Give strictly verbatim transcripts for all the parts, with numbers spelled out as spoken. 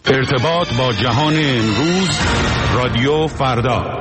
ارتباط با جهان امروز، رادیو فردا.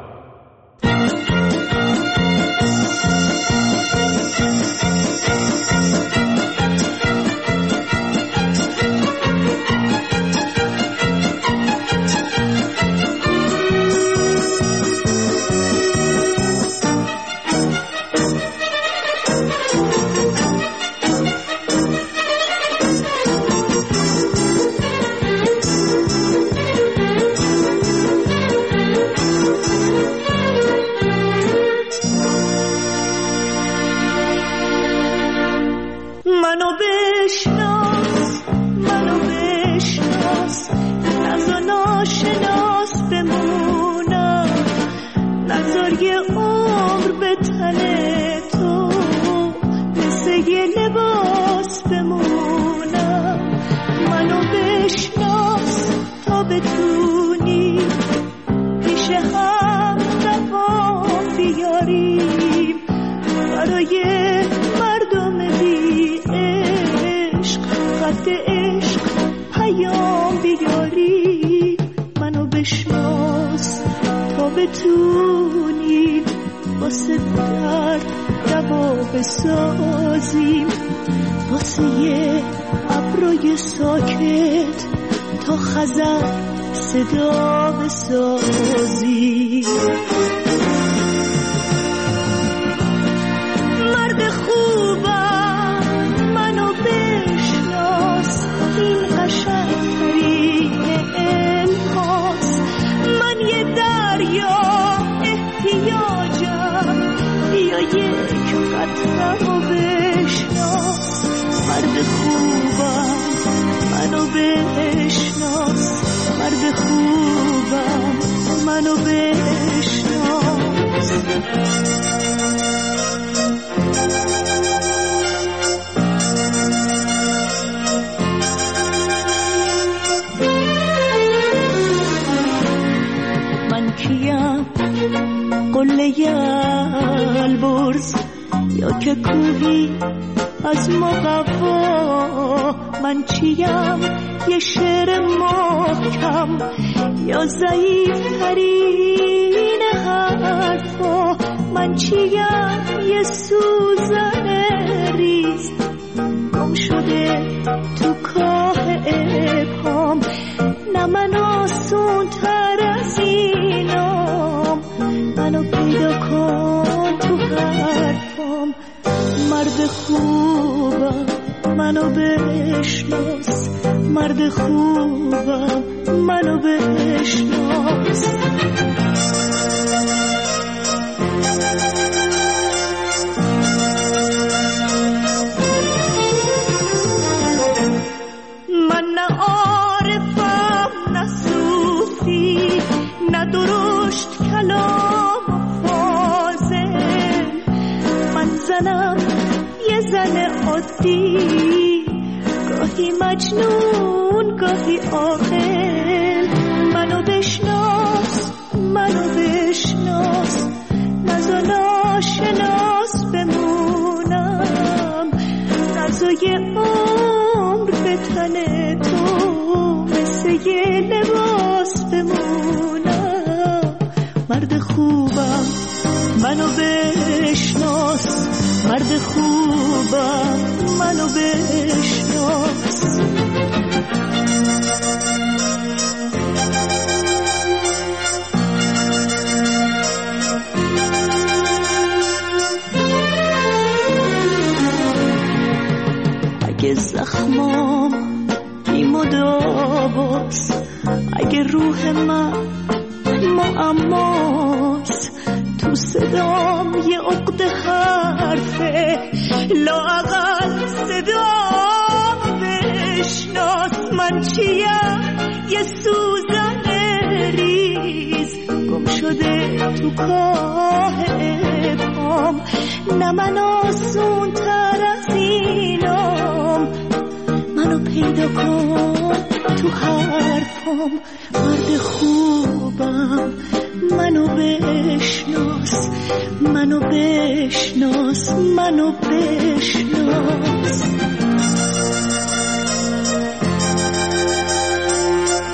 بسازیم واسه یه ابروی ساکت تا خزر صدا بسازیم. مرد خوبم منو بشناس، این قشنگترین الهاست. من یه دریا احتیاجم، بیا یک قطره رو بشناس. مرد خوبم منو بشناس، مرد خوبم منو بشناس. من کیم؟ قله البرز یا که کوهی از مقوا؟ من چیم؟ یه شعر محکم یا ضعیف ترین حرفا؟ من چیم؟ یه سوزن ریز گم شده تو کاه ابهام. نه من آسون تر از اینام، منو پیدا کن تو حرفام. مرد خوبم منو بشناس، مرد خوبم منو بشناس. من نه عارفم نه صوفی، نه درشت کلام و فاضل. من زنم یه زن عادی، گاهی مجنون گاهی عاقل. منو بشناس منو بشناس، نزا ناشناس بمونم. نزای عمر به تن تو مثل یه لباس بمونم. مرد خوبم منو بشناس، مرد خوبم منو بشناس. اگه زخمام بی مداواست، اگه روح من معماست، تو صدام یه عقد حرفه، لااقل صدام بشناس. من چیم؟ یه سوزن ریز گم شده تو کاه ابهام. نه من آسون تر از اینام، منو پیدا کن تو حرفام. مرد خوبم منو بشناس، منو بشناس، منو بشناس.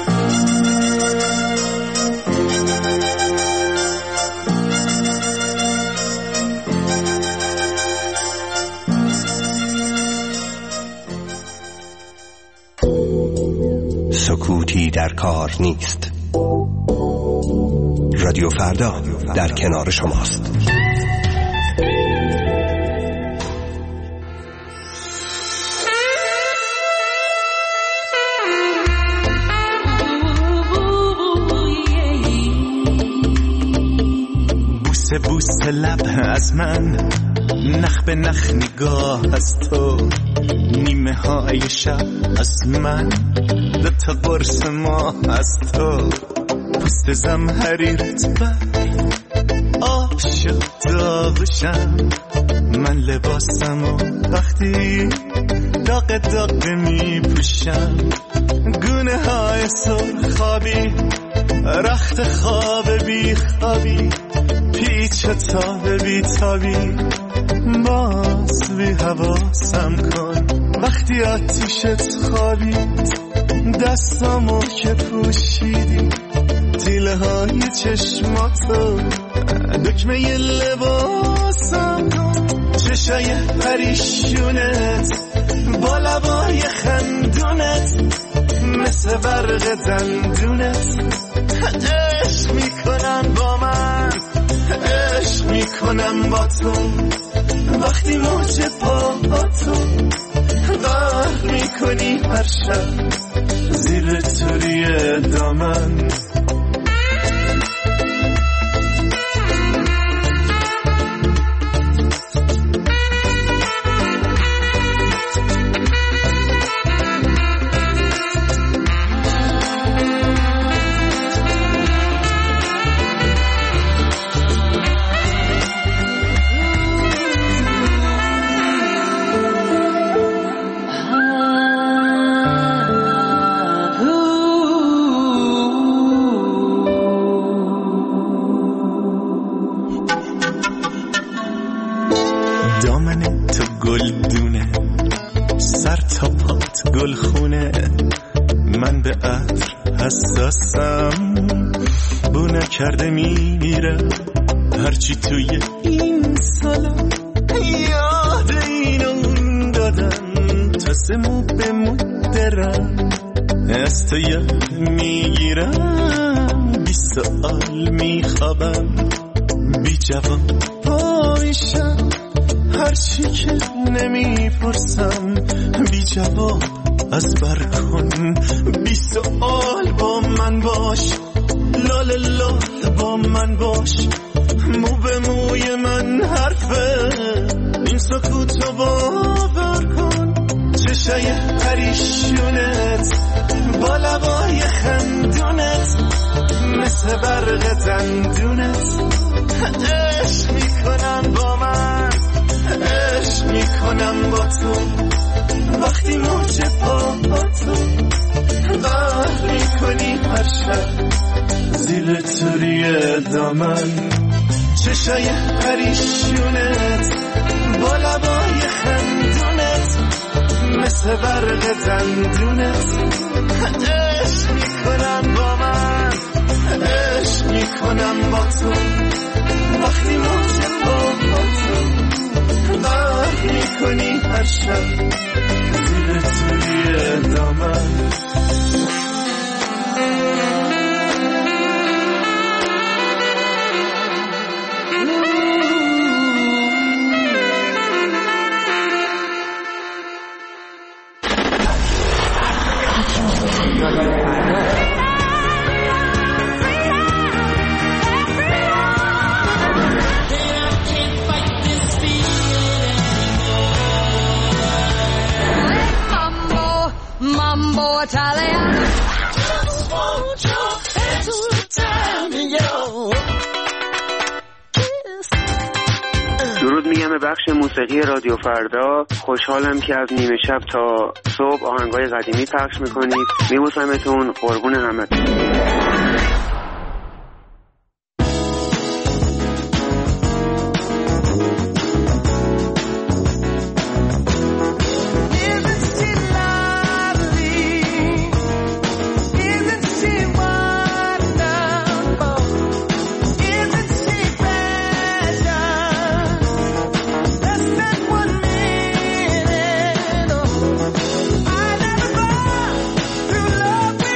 سکوتی در کار نیست. رادیو فردا در کنار شماست. بوسه بوسه لب از من، نخ به نخ نگاه از تو، نیمه های شب از من، دو تا قرص ماه از تو، پوست زمهریرت بر آب شد داغشم، من لباسم و وقتی داغ داغ می پوشم، گونه های سرخابی رخت خواب بی خوابی، پیچ تاب بی تابی، باز بی حواسم کن وقتی آتیشت خوابید، دستامو که پوشیدی، تیله های چشماتو دکمه ی لباسم کن، چشای پریشونت با لبای خندونت مثل برق دندونت، عشق میکنم با من، عشق میکنم با تو، وقتی موج پاهاتو غرق میکنی هر شب زیر توری دامن. دامن تو گل دونه، سر تا پات گل خونه، من به عطر حساسم، بو نکرده میرم، هرچی توی این سالا یاد این اون دادن، تا سمو به مو درم، از تو یاد میگیرم، بی سؤال میخوابم، بی جواب پایشم، هرچی که نمیپرسم بی جواب از بر کن، بی سؤال با من باش، لال لال با من باش، مو به موی من حرفه، این سکوتو باور کن، چشای پریشونت با لبای خندونت مثل برق دندونت، عشق میکنم با من، عشق میکنم با تو، وقتی موج پاهاتو غرق میکنی هر شب زیر توری دامن، چشای پریشونت با لبای خندونت مثل برق دندونت، عشق میکنم با من، عشق میکنم با تو، وقتی موج پاهاتو غرق میکنی هر شب زیر توی دامن. درود میگم به بخش موسیقی رادیو فردا. خوشحالم که از نیمه شب تا صبح آهنگای قدیمی پخش میکنید. میبوسمتون، قربون همتون. Love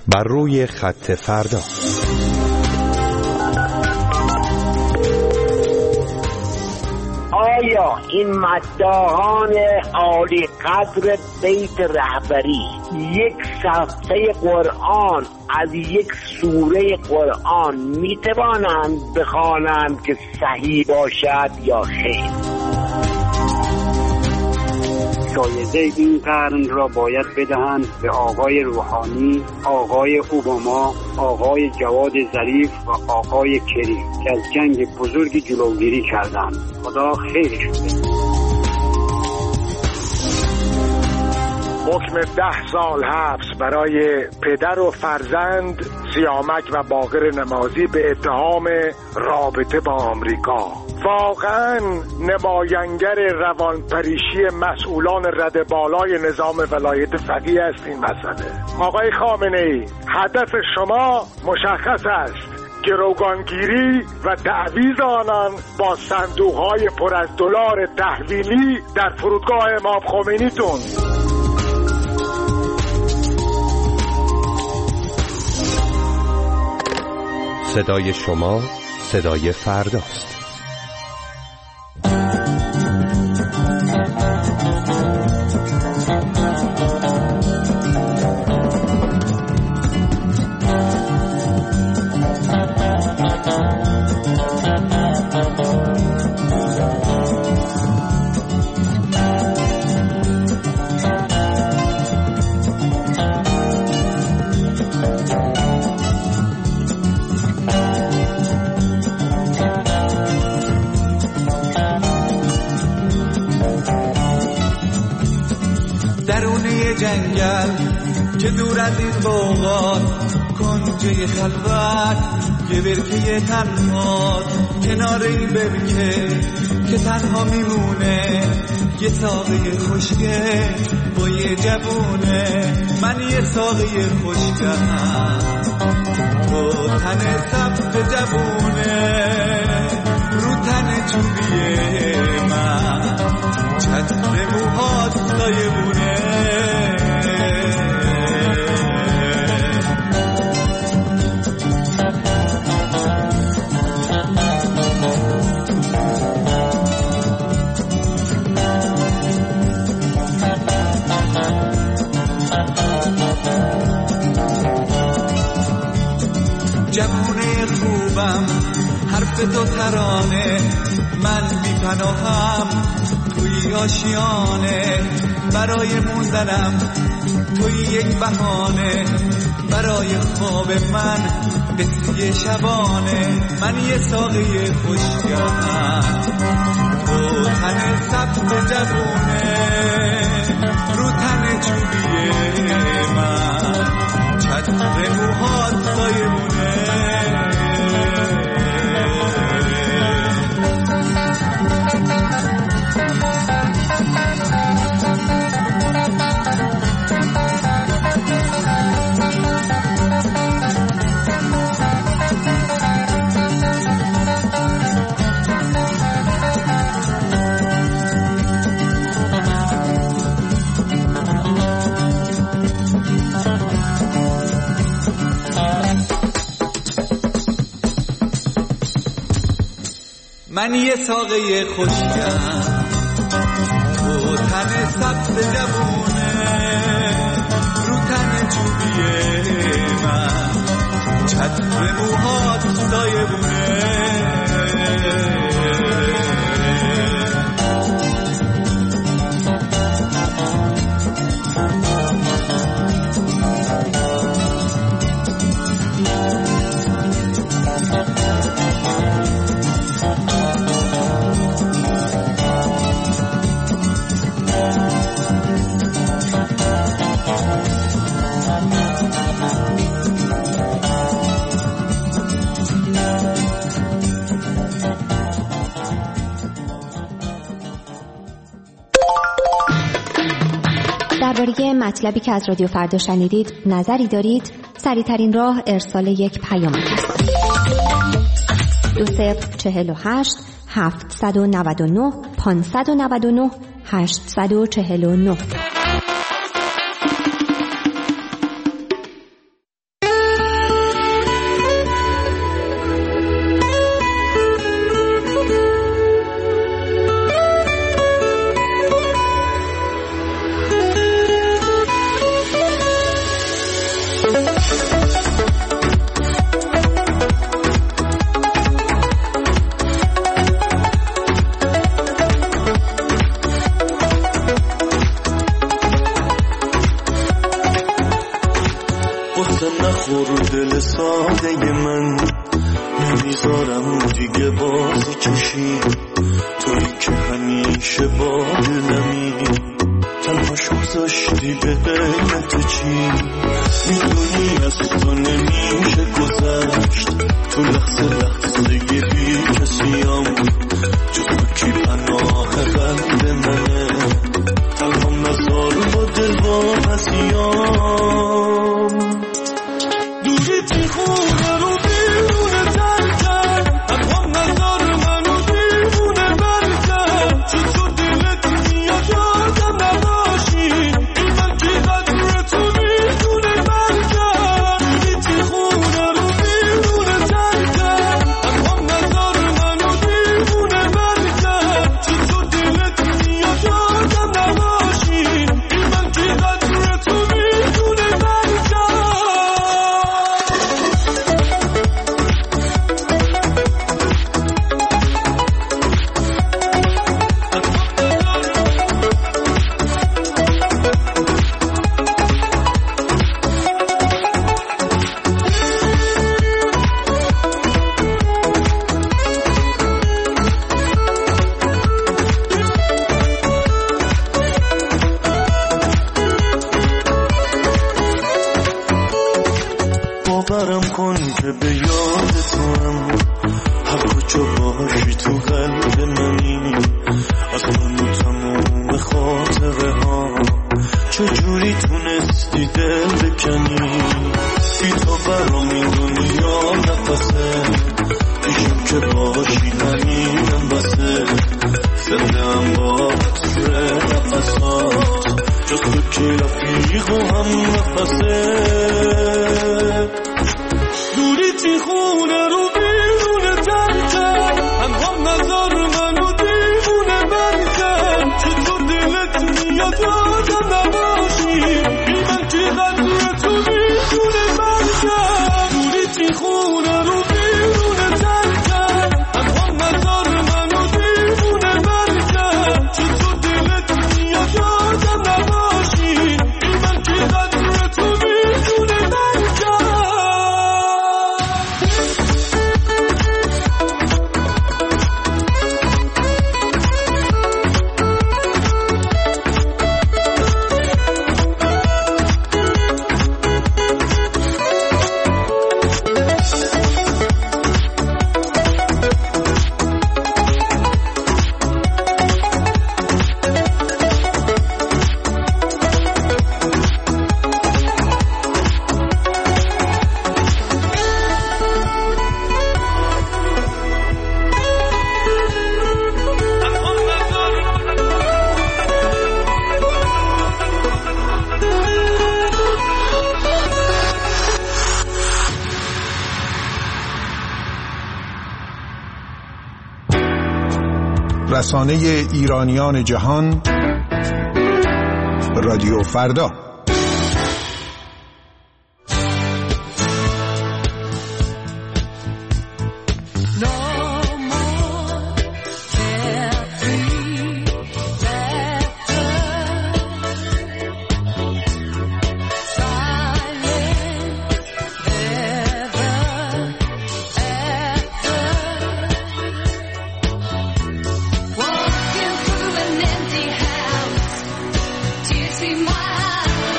بر روی خط فردا. آیا این مداحان عالی قدر بیت رهبری یک صفحه قرآن از یک سوره قرآن میتوانند بخوانند که صحیح باشد یا خیر؟ جایزه این قرن را باید بدهند به آقای روحانی، آقای اوباما، آقای جواد ظریف و آقای کری که از جنگ بزرگی جلوگیری کردند. خدا خیرشون بده. حکم ده سال حبس برای پدر و فرزند سیامک و باقر نمازی به اتهام رابطه با آمریکا. واقعا نماینگر روانپریشی مسئولان رده بالای نظام ولایت فقیه است این مسئله. آقای خامنه‌ای، هدف شما مشخص است: گروگانگیری و تعویض آنان با صندوق‌های پر از دلار تحویلی در فرودگاه امام خمینیتون. صدای شما صدای فرداست. جنگل که دور از این بوغان، کنجه خلوت یه برکه تنها، کنار این برکه که تنها میمونه یه ساقه خوشگه با یه جوونه. من یه ساقه خوشگم با تن سبز جوونه، رو تن چوبیه من چتر موهات سایبونه. جوونه خوبم حرف دو ترانه، من بی پناهم توی آشیانه، برای موندنم توی یک بهانه، برای خواب من قصه شبانه. من یه ساقه خوشگم تو تن سبز جوونه، رو تن چوبیه من چتر موهات سایبونه. من یه ساقه خوشگم تو تن سبز جوونه، رو تن چوبیه من چتر موهات سایبونه. درباره مطلبی که از رادیو فردا شنیدید نظری دارید؟ سریع‌ترین راه ارسال یک پیام است. دو صفر چهل و هشت هفتصد و نود و نه پانصد و نود و نه هشتصد و چهل و نه. رو دل ساده من، نمیذارم دیگه بازی کشی، توی که همیشه با دلمی، تنهاش گذاشتی به قیمت چی؟ میدونی از تو نمیشه گذشت، تو لحظه لحظه یه بی کسیم، جو تو کی پناه قلب منه، تنها نزار با دل با هزیام، دوری تی خونه رو بیرونه ترکن، تنها نزار منو دیوونه برکن، چو تو دلت میاد یادم نباشی، این من که قدر تو میدونه برکن، دوری تی خونه رو بیرونه ترکن، تنها نزار منو دیوونه برکن، چو تو دلت میاد یادم نباشی، این من که قدر تو میدونه برکن. باورم کن که به یاد تو هم، هر کجا باشی تو قلب منی، از من و تموم خاطره ها، چجوری تونستی دل بکنی، بی تو برام این دنیا نفسه، پیشم که باشی همینم بسه، زنده هم با عطر نفسات، جز تو که رفیق و هم نفسه، دوری تی خونه رو بیرونه ترکن، تنها نزار منو دیوونه برکن، چه تو دلت میاد یادم نباشی، بی من که قدر تو میدونه برکن، دوری تی خونه رو بیرونه ترکن، تنها نزار منو دیوونه برکن، چه تو دلت میاد یادم نباشی، بی من که قدر تو میدونه برکن. رسانه ایرانیان جهان، رادیو فردا. Walking through an empty house, tears in my eyes.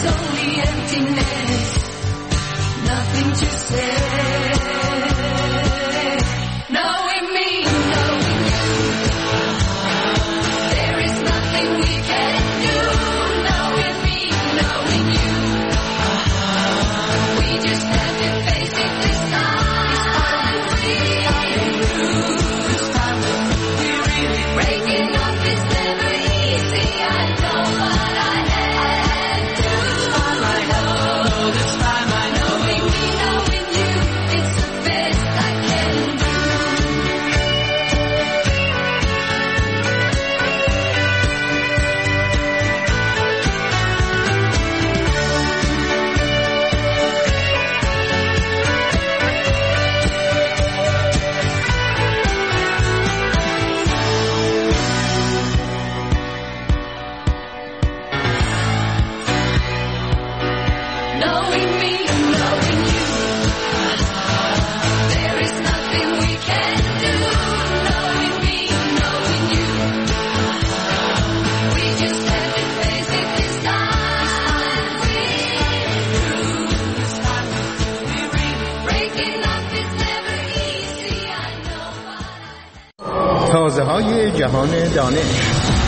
تازه‌های جهان دانش.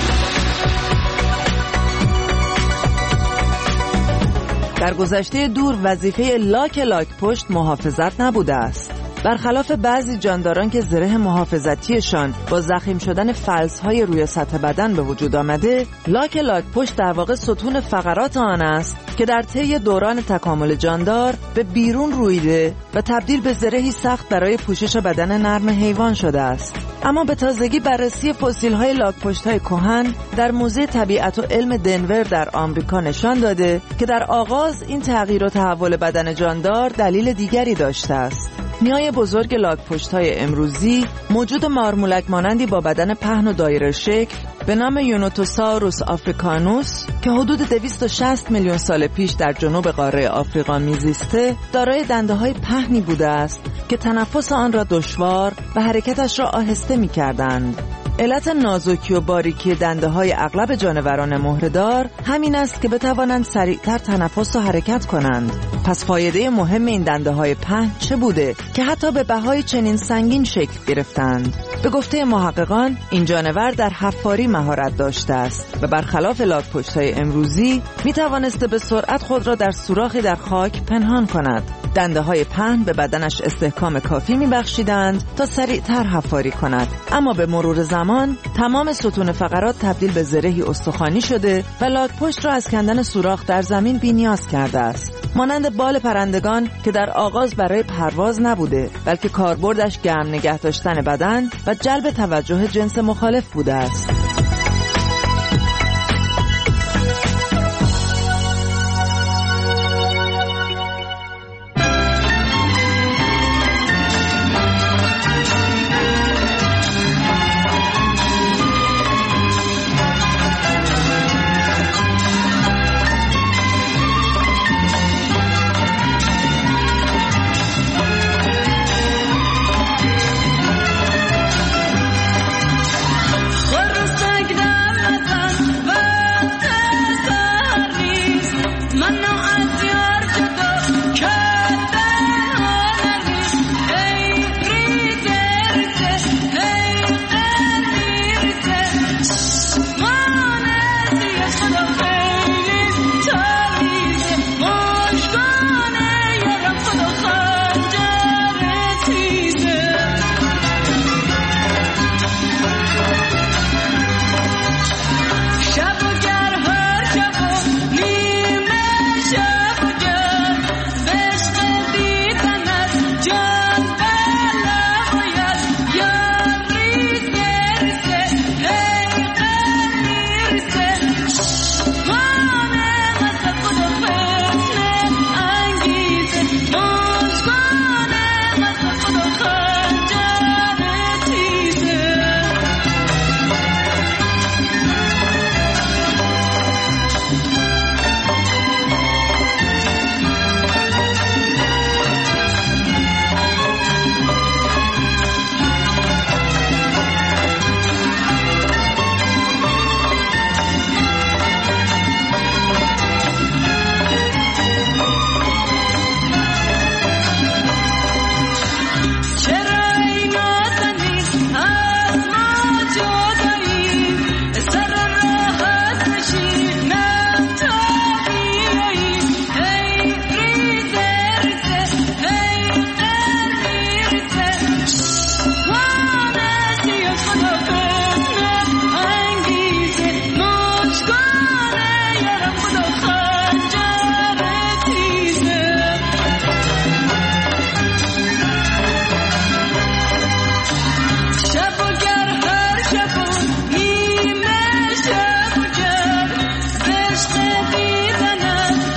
در گذشته دور وظیفه لاک لاک پشت محافظت نبوده است. برخلاف بعضی جانداران که زره محافظتیشان با ضخیم شدن فلزهای روی سطح بدن به وجود آمده، لاک لاک پشت در واقع ستون فقرات آن است که در طی دوران تکامل جاندار به بیرون رویده و تبدیل به زرهی سخت برای پوشش بدن نرم حیوان شده است. اما به تازگی بررسی فسیل‌های لاک پشت‌های کهن در موزه طبیعت و علم دنور در آمریکا نشان داده که در آغاز این تغییر و تحول بدن جاندار دلیل دیگری داشته است. نیای بزرگ لاک پشت‌های امروزی موجود مارمولک مانندی با بدن پهن و دایره شکل به نام یونوتوساوروس آفریکانوس که حدود دویست و شصت میلیون سال پیش در جنوب قاره آفریقا میزیسته، دارای دنده‌های پهنی بوده است که تنفس آن را دشوار و حرکتش را آهسته می‌کردند. علت نازکی و باریکی دنده‌های اغلب جانوران مهره‌دار همین است که بتوانند سریعتر تنفس و حرکت کنند. پس فایده مهم این دنده‌های پهن چه بوده که حتی به بهای چنین سنگین شکل گرفتند؟ به گفته محققان این جانور در حفاری مهارت داشته است و برخلاف لاک پشت‌های امروزی می‌توانسته به سرعت خود را در سوراخی در خاک پنهان کند. دنده‌های پهن به بدنش استحکام کافی می‌بخشیدند تا سریعتر حفاری کند، اما به مرور زمان تمام ستون فقرات تبدیل به زرهی استخوانی شده و لاک پشت را از کندن سوراخ در زمین بی‌نیاز کرده است. مانند بال پرندگان که در آغاز برای پرواز نبوده، بلکه کاربردش گرم نگه داشتن بدن و جلب توجه جنس مخالف بوده است. شب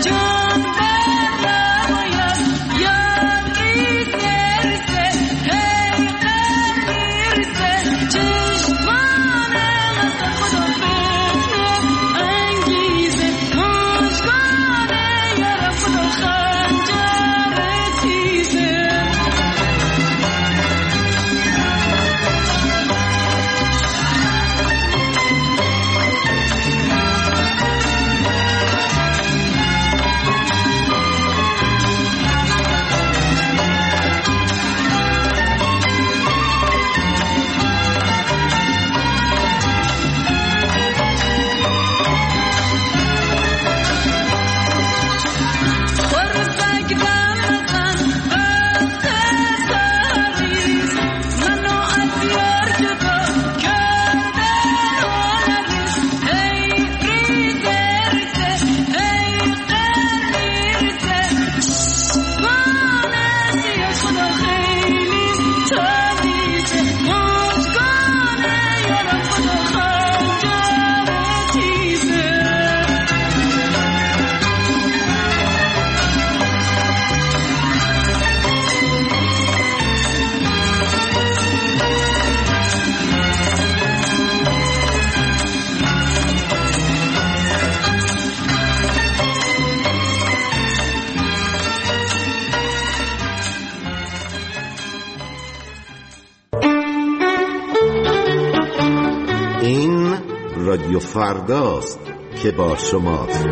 رادیو فرداست که با شماست.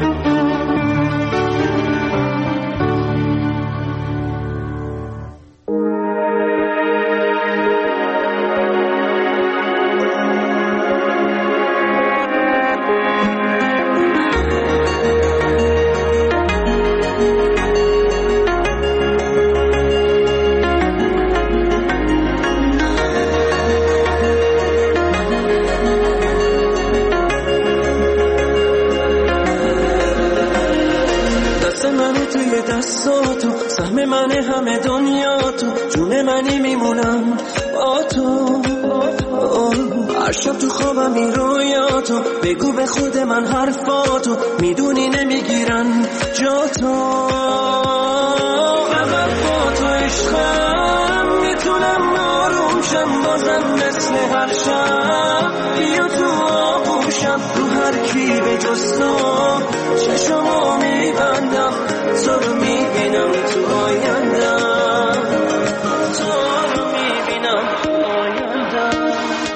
بگو به خود من حرفاتو میدونی نمیگیرن جا تو فقط با تو عشقم میتونم آروم شم بازم مثل هر شب بیا تو آغوشم رو هر کی به جز تو چشمو میبندم تو رو میبینم تو آیندم تو رو میبینم آیندم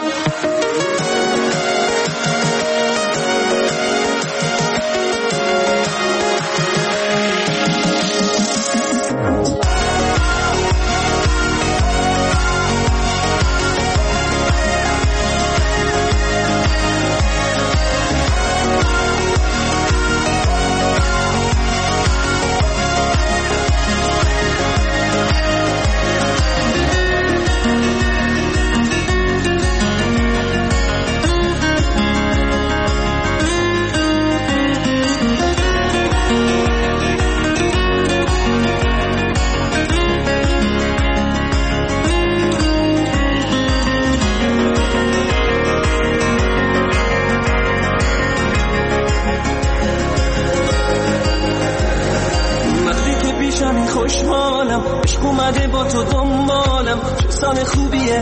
خوشحالم عشق اومده با تو دنبالم چه سال خوبیه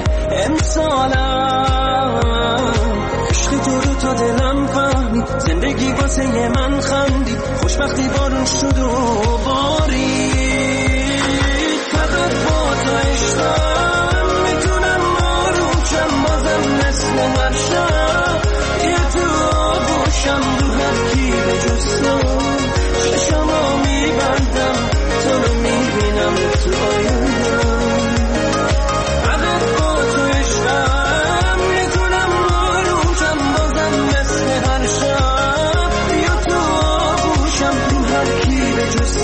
امسالم عشق تو رو تا دلم فهمی زندگی واسه من خندی خوشبختی بارون شد و باری فقط با تو عشقم میتونم آروم شم بازم مثل هر شب یه تو آغوشم رو هر کی به جز تو چشمو میبندم تو رو میبینم تو آیندم فقط با تو عشقم میتونم آروم شم بازم مثل هر شب بیا تو آغوشم تو هر کی به جز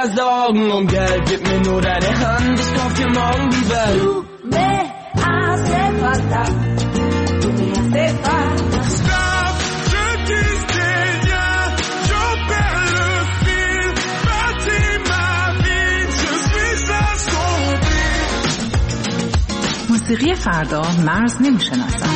as dog någon girl get me know that the hand is off your mom be bad. Tú me hace falta, tú me hace falta. Stop, je disais rien, je perds le fil, bâtis ma vie, je suis assombri. موسیقی فردا مرز نمیشناسم.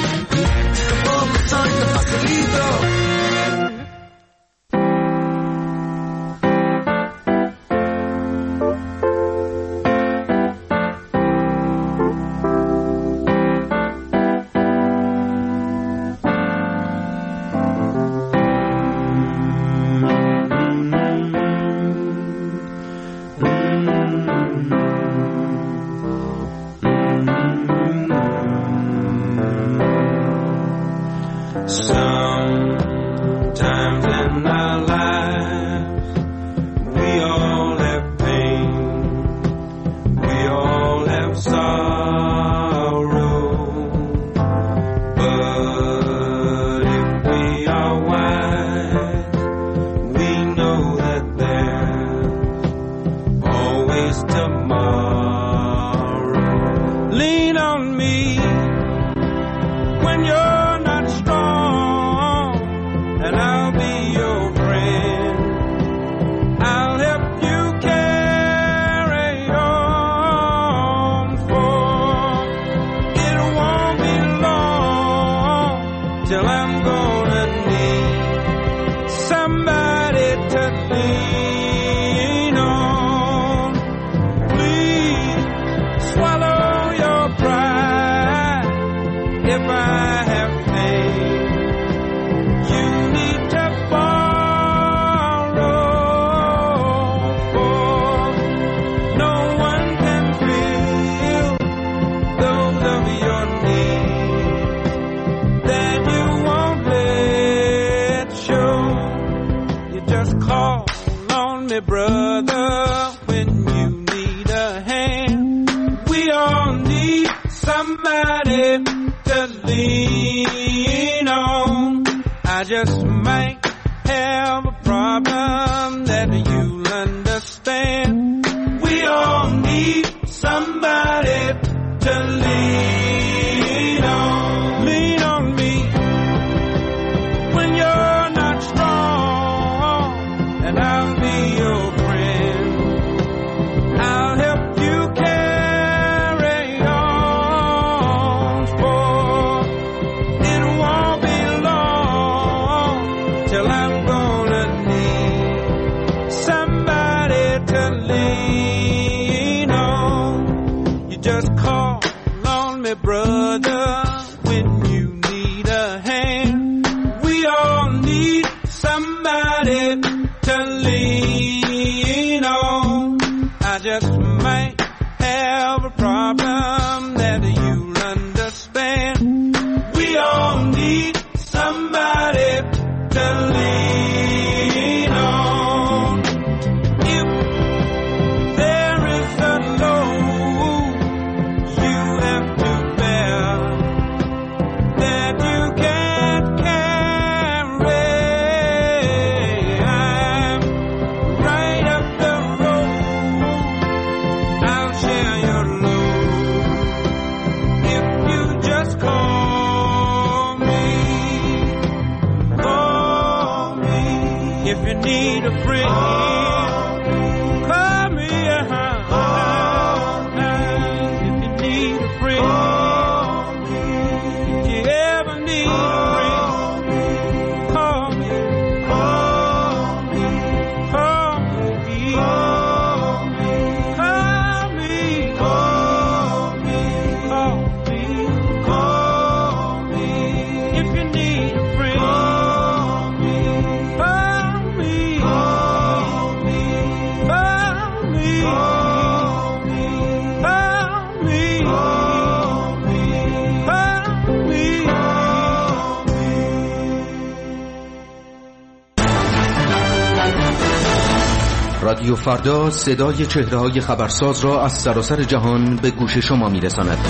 رادیو فردا صدای چهره‌های خبرساز را از سراسر جهان به گوش شما می‌رساند.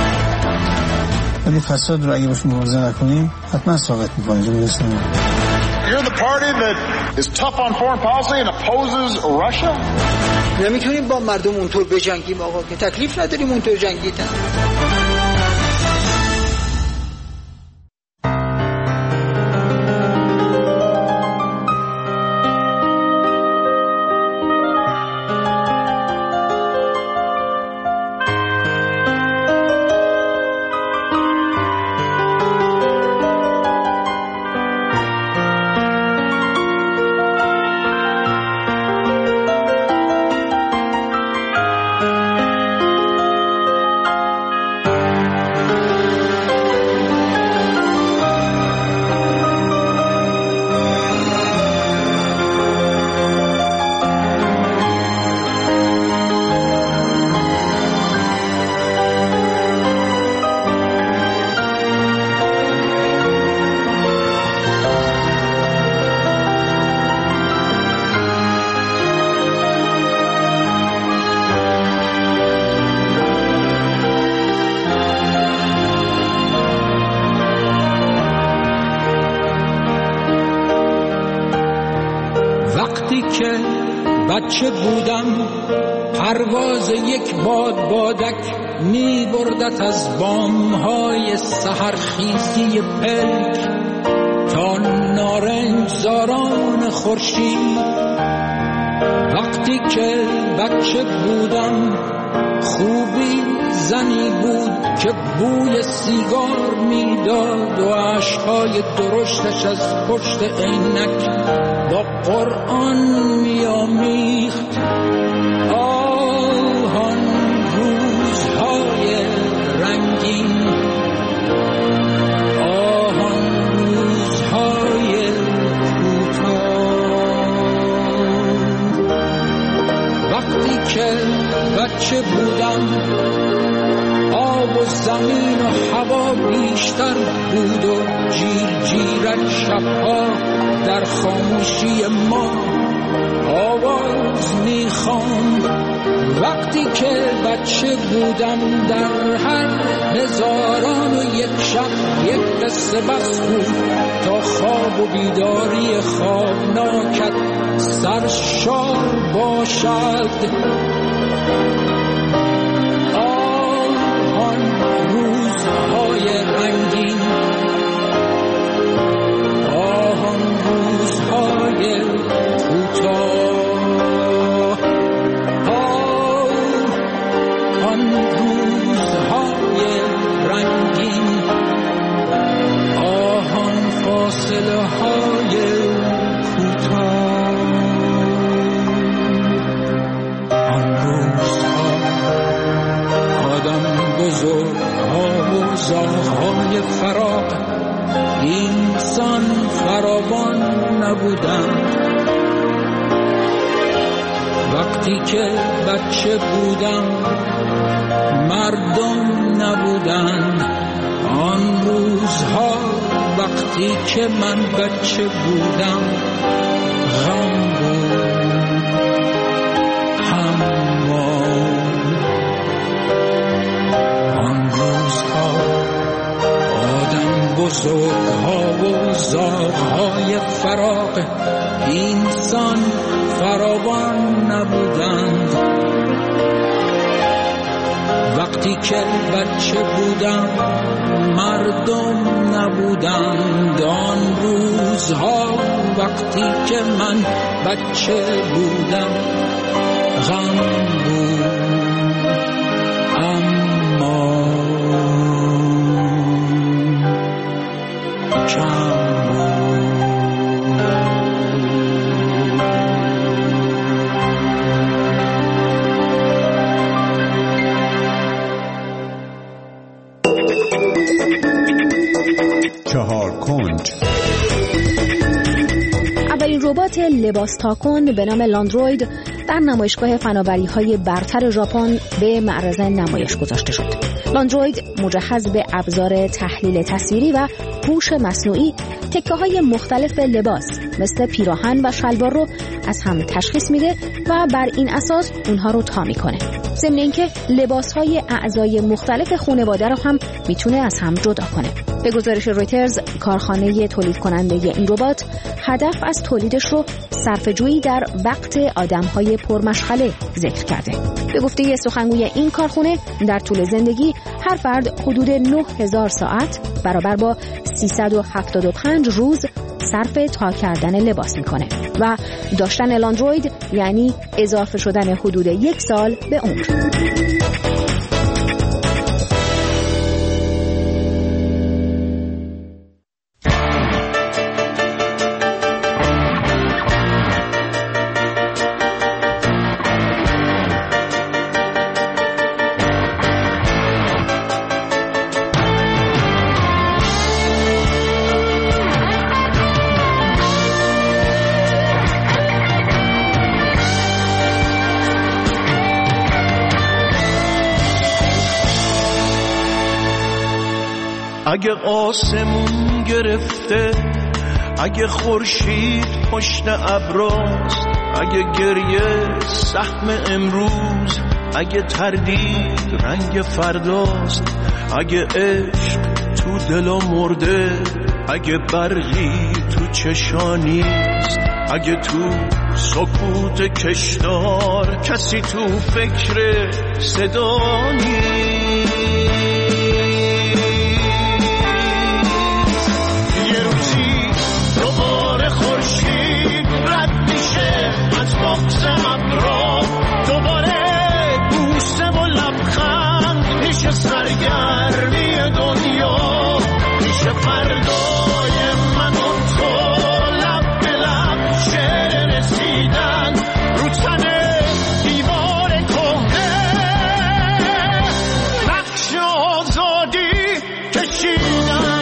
ولی فساد رو اگه باش مبارزه نکنیم حتما ثابت می‌کنیم. You're the party that is tough on foreign policy and opposes Russia? نمیتونیم با مردم اونطور بجنگیم آقا، که تکلیف نداریم اونطور جنگیدن. بچه بودم پرواز یک باد بادک می بردت از بامهای سحرخیزی پلک تا نارنج زاران خورشید. وقتی که بچه بودم خوبی زنی بود که بوی سیگار میداد و عشقای درشتش از پشت عینک با قرآن میامیخت. آهان روزهای رنگین، آهان روزهای کوتاه. وقتی که بچه بودم آب و زمین و هوا بیشتر بود و جیر جیرک شبها در خاموشی ما آواز میخواند. وقتی که بچه بودم در هر هزاران و یک شب یک قصه بس بود تا خواب و بیداری خوابناکت سرشار باشد. آن روزهای رنگین، آن روزهای کوتاه، آن روزهای رنگین، آن فاصله های کوتاه، آن روزها آدم بزرگ ها و زاغ‌های فراق اینسان فراوان نبودند. وقتی که بچه بودم مردم نبودند. آن روزها وقتی که من بچه بودم غم بود، حمام. آن روزها آدم بزرگها و زاغ‌های فراق اینسان فراوان نبودند. وقتی که بچه بودم مردم نبودند. آن روزها وقتی که من بچه بودم غم بود، اما کم بود. چهار کنج. اولین ربات لباس تاکن به نام لاندروید در نمایشگاه فناوری‌های برتر ژاپن به معرض نمایش گذاشته شد. لاندروید مجهز به ابزار تحلیل تصویری و هوش مصنوعی تکه‌های مختلف لباس مثل پیراهن و شلوار رو از هم تشخیص میده و بر این اساس اونها رو تا میکنه. ضمن اینکه لباس‌های اعضای مختلف خانواده رو هم میتونه از هم جدا کنه. به گزارش رویترز، کارخانه تولید کننده این ربات هدف از تولیدش رو صرفه‌جویی در وقت آدم‌های پرمشغله ذکر کرده. به گفته سخنگوی این کارخانه، در طول زندگی هر فرد حدود نه هزار ساعت برابر با سیصد و هفتاد و پنج روز صرف تا کردن لباس میکنه و داشتن لاندروید یعنی اضافه شدن حدود یک سال به عمر. اگه آسمون گرفته، اگه خورشید پشت ابراست، اگه گریه سهم امروز، اگه تردید رنگ فرداست، اگه عشق تو دلا مرده، اگه برقی تو چشانیست، اگه تو سکوت کشدار کسی تو فکر صدا نیست، بغض ابرا دوباره بوسه و لبخند میشه سرگرمی دنیا، میشه فردای من و تو لب به لب شعر رسیدن رو تن دیوار کهنه، نقش آزادی کشیدن.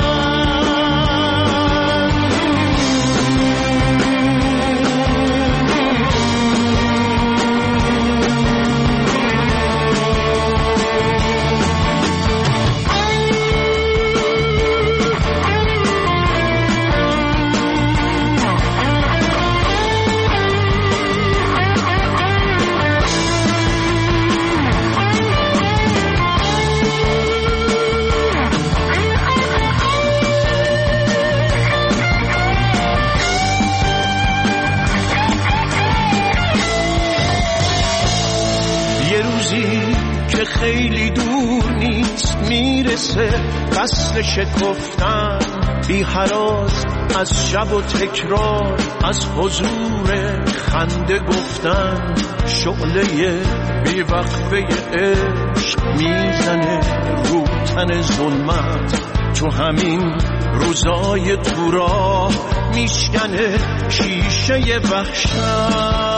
خیلی دور نیست میرسه فصل شکفتن، بی هراس از شب و تکرار، از حضور خنده گفتن، شعله بی وقفه عشق میزنه رو تن ظلمت، تو همین روزای تو راه میشکنه شیشه وحشت.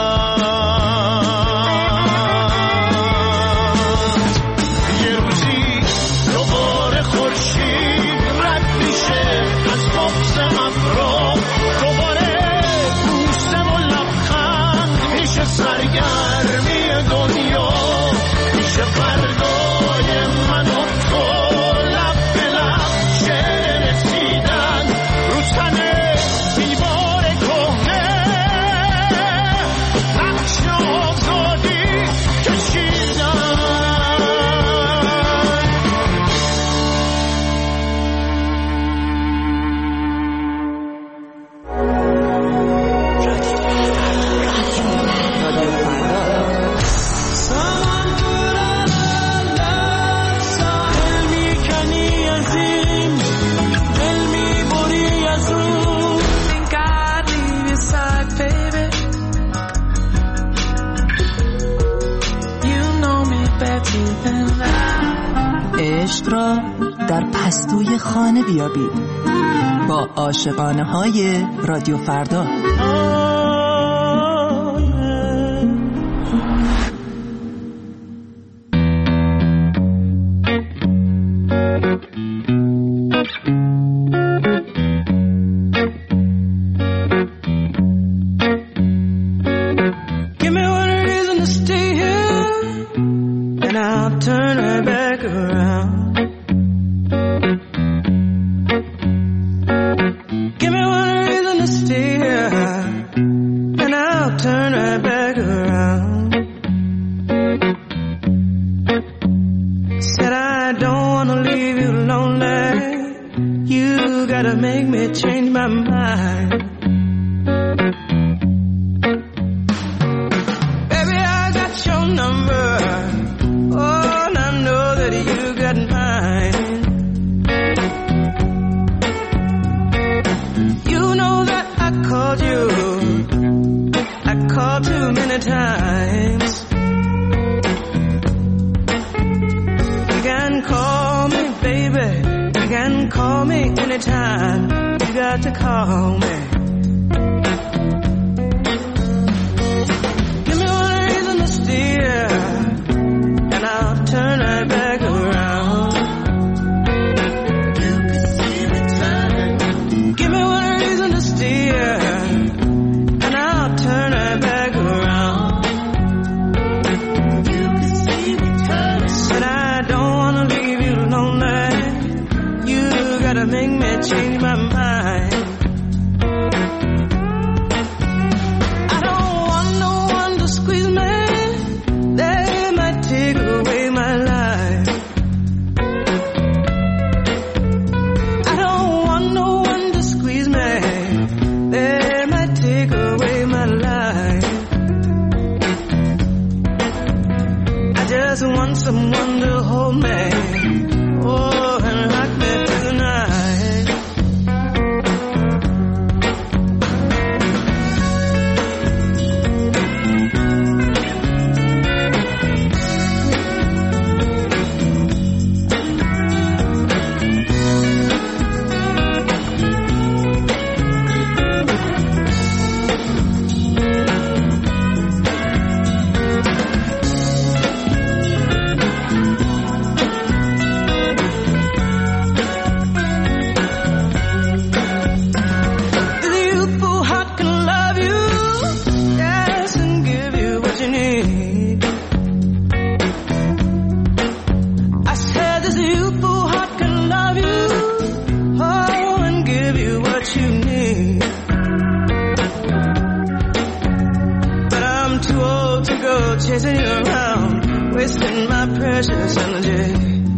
سرگرمی دنیا میشه فردای من و تو لب به لب شعر رسیدن رو تن دیوار کهنه، نقش آزادی کشیدن. عشق را در پستوی خانه بیابید با عاشقانه های رادیو فردا. gotta make me change my mind. Baby, I got your number. Oh, and I know that you got mine. You know that I called you. I called too many times. You can call me, baby. You can call me anytime. You got to call me. Give me one reason to steer, and I'll turn right back around. You can see me turning. Give me one reason to steer, and I'll turn right back around. You can see me turning. Said I don't wanna leave you lonely. You gotta make me change my mind. I don't want no one to squeeze me. They might take away my life. I don't want no one to squeeze me. They might take away my life. I just want someone to hold me. Oh, and rock me through the night. Chasing you around, wasting my precious energy.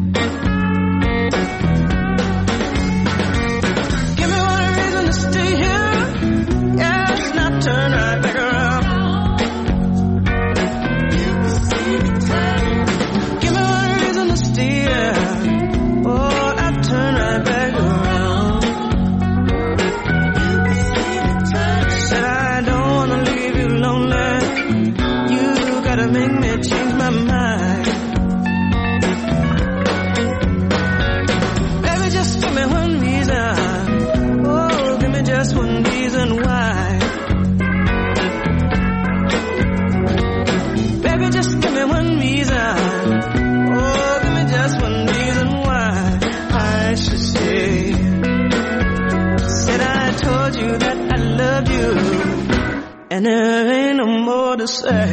Give me one reason to stay here. Yes, not turn right back around. You can see me turning. Give me one reason to stay here. Oh, I turn right back around. You can see me turning. Said I don't wanna leave you lonely. Gotta make me change my mind. Baby, just give me one reason. Oh, give me just one reason why. Baby, just give me one reason. Oh, give me just one reason why I should stay. Said I told you that I loved you, and there ain't no more to say.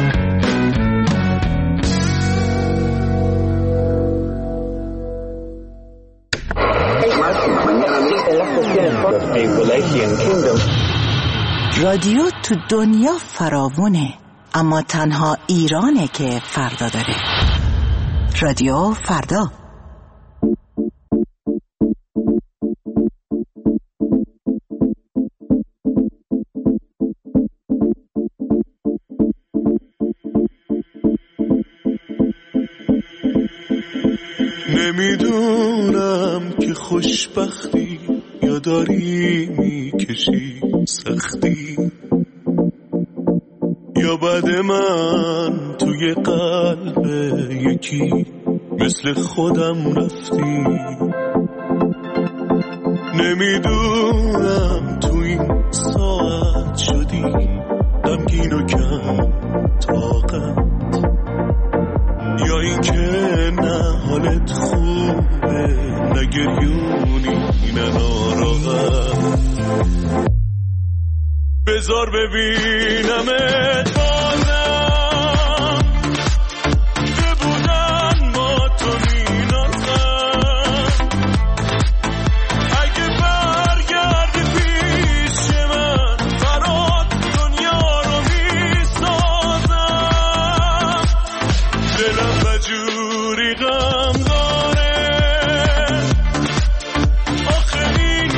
رادیو تو دنیا فراوونه، اما تنها ایرانه که فردا داره. رادیو فردا. نمیدونم که خوشبختی یا داری میکشی سختی، یا بعد من توی قلب یکی مثل خودم رفتی. نمیدونم تو این ساعت شدی غمگین و کم طاقت، یا این که نه حالت خوبه نه گریونی نه ناراحت. بذار ببینمت بازم که بودن با تو مینازم. اگه برگردی پیش من برات دنیا رو میسازم. دلم بجوری غم داره آخه این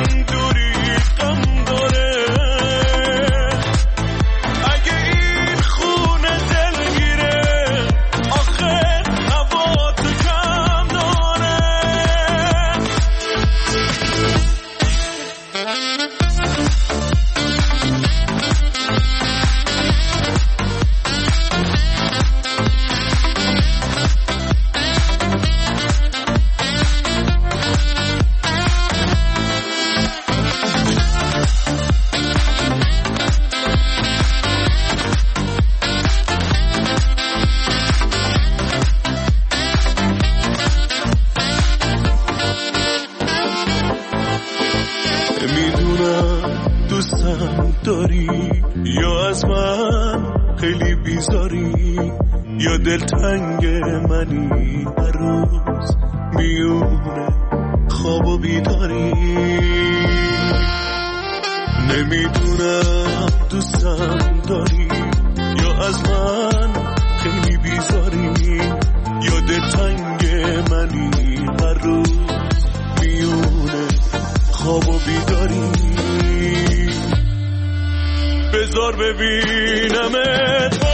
خیلی بیزاری یا دلتنگ منی، هر روز میونه خواب و بیداری. نمیدونم دوستم داری یا از من خیلی بیزاری یا دلتنگ منی، هر روز میونه خواب و بیداری. بذار ببینمت